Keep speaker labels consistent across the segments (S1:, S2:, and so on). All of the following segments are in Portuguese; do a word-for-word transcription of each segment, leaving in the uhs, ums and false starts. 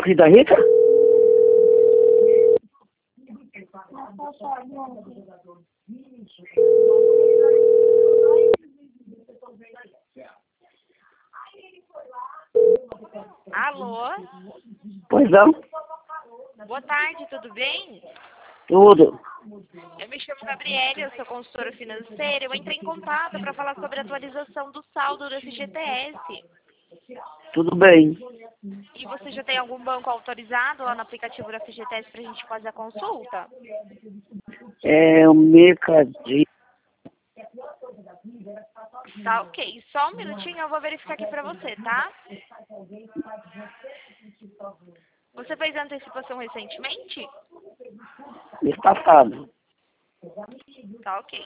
S1: Rita Rita?
S2: Alô?
S1: Pois não?
S2: Boa tarde, tudo bem?
S1: Tudo.
S2: Eu me chamo Gabriela, eu sou consultora financeira. Eu entrei em contato para falar sobre a atualização do saldo do F G T S.
S1: Tudo bem.
S2: E você já tem algum banco autorizado lá no aplicativo do F G T S para a gente fazer a consulta?
S1: É o mercadinho.
S2: Tá, ok. Só um minutinho, eu vou verificar aqui para você, tá? Você fez antecipação recentemente?
S1: Mês passado.
S2: Tá, ok.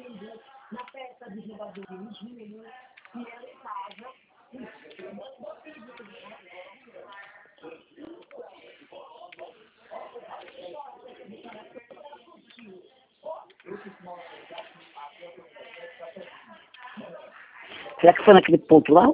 S1: Será que foi naquele ponto lá?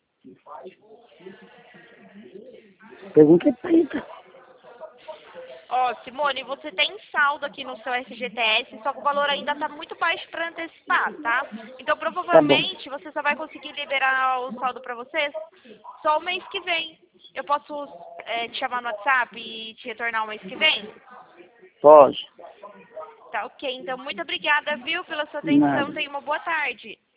S1: Pergunta pra Rita.
S2: Ó, Simone, você tem saldo aqui no seu F G T S, só que o valor ainda está muito baixo para antecipar, tá? Então,
S1: Tá bom.
S2: provavelmente, você só vai conseguir liberar o saldo para você só o mês que vem. Eu posso é, te chamar no WhatsApp e te retornar o mês que vem?
S1: Pode.
S2: Tá, ok. Então, muito obrigada, viu, pela sua atenção.
S1: Nada.
S2: Tenha uma boa tarde.